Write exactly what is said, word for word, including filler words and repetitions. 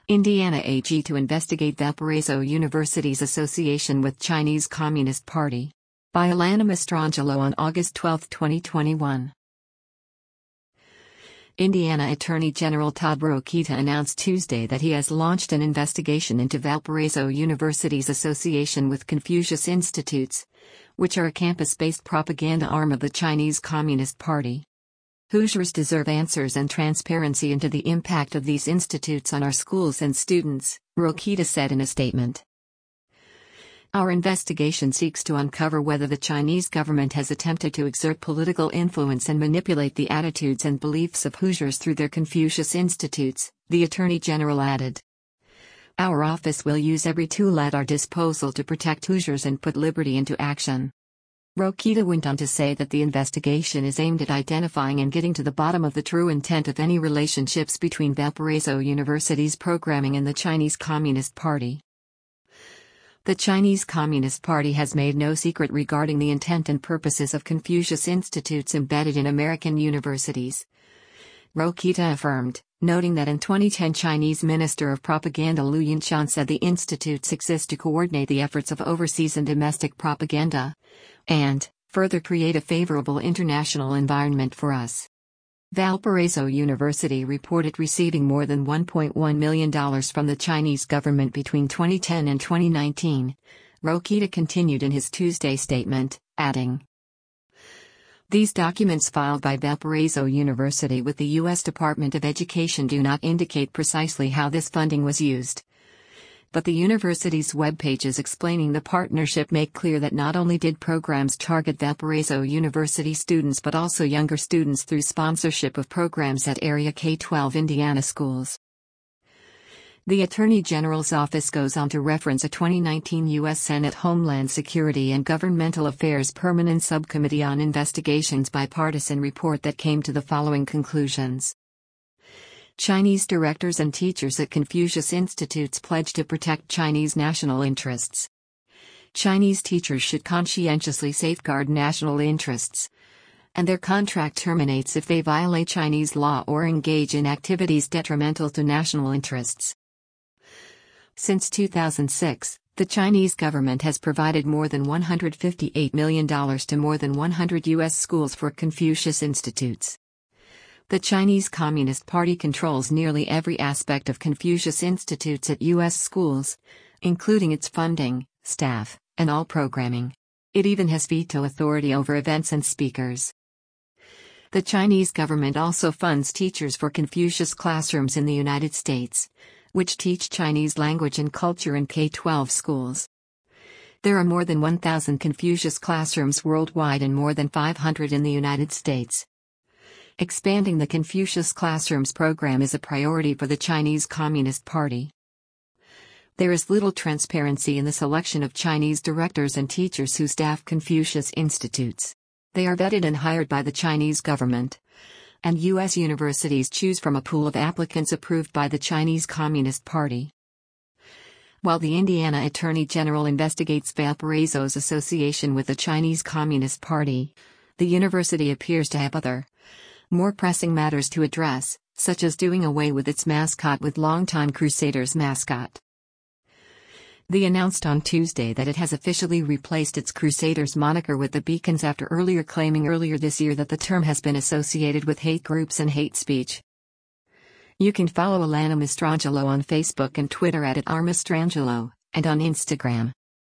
Indiana A G to investigate Valparaiso University's association with Chinese Communist Party. By Alana Mastrangelo on August twelfth, twenty twenty-one. Indiana Attorney General Todd Rokita announced Tuesday that he has launched an investigation into Valparaiso University's association with Confucius Institutes, which are a campus-based propaganda arm of the Chinese Communist Party. Hoosiers deserve answers and transparency into the impact of these institutes on our schools and students, Rokita said in a statement. Our investigation seeks to uncover whether the Chinese government has attempted to exert political influence and manipulate the attitudes and beliefs of Hoosiers through their Confucius Institutes, the Attorney General added. Our office will use every tool at our disposal to protect Hoosiers and put liberty into action. Rokita went on to say that the investigation is aimed at identifying and getting to the bottom of the true intent of any relationships between Valparaiso University's programming and the Chinese Communist Party. The Chinese Communist Party has made no secret regarding the intent and purposes of Confucius Institutes embedded in American universities, Rokita affirmed, noting that in twenty ten Chinese Minister of Propaganda Liu Yinshan said the institutes exist to coordinate the efforts of overseas and domestic propaganda, and, further create a favorable international environment for us. Valparaiso University reported receiving more than one point one million dollars from the Chinese government between twenty ten and twenty nineteen, Rokita continued in his Tuesday statement, adding, these documents filed by Valparaiso University with the U S Department of Education do not indicate precisely how this funding was used. But the university's web pages explaining the partnership make clear that not only did programs target Valparaiso University students but also younger students through sponsorship of programs at area K twelve Indiana schools. The Attorney General's office goes on to reference a twenty nineteen U S Senate Homeland Security and Governmental Affairs Permanent Subcommittee on Investigations bipartisan report that came to the following conclusions. Chinese directors and teachers at Confucius Institutes pledge to protect Chinese national interests. Chinese teachers should conscientiously safeguard national interests, and their contract terminates if they violate Chinese law or engage in activities detrimental to national interests. Since two thousand six, the Chinese government has provided more than one hundred fifty-eight million dollars to more than one hundred U S schools for Confucius Institutes. The Chinese Communist Party controls nearly every aspect of Confucius Institutes at U S schools, including its funding, staff, and all programming. It even has veto authority over events and speakers. The Chinese government also funds teachers for Confucius classrooms in the United States, which teach Chinese language and culture in K twelve schools. There are more than one thousand Confucius classrooms worldwide and more than five hundred in the United States. Expanding the Confucius Classrooms program is a priority for the Chinese Communist Party. There is little transparency in the selection of Chinese directors and teachers who staff Confucius Institutes. They are vetted and hired by the Chinese government, and U S universities choose from a pool of applicants approved by the Chinese Communist Party. While the Indiana Attorney General investigates Valparaiso's association with the Chinese Communist Party, the university appears to have other, more pressing matters to address, such as doing away with its mascot with longtime Crusaders mascot. The announced on Tuesday that it has officially replaced its Crusaders moniker with the Beacons after earlier claiming earlier this year that the term has been associated with hate groups and hate speech. You can follow Alana Mastrangelo on Facebook and Twitter at, at r mastrangelo, and on Instagram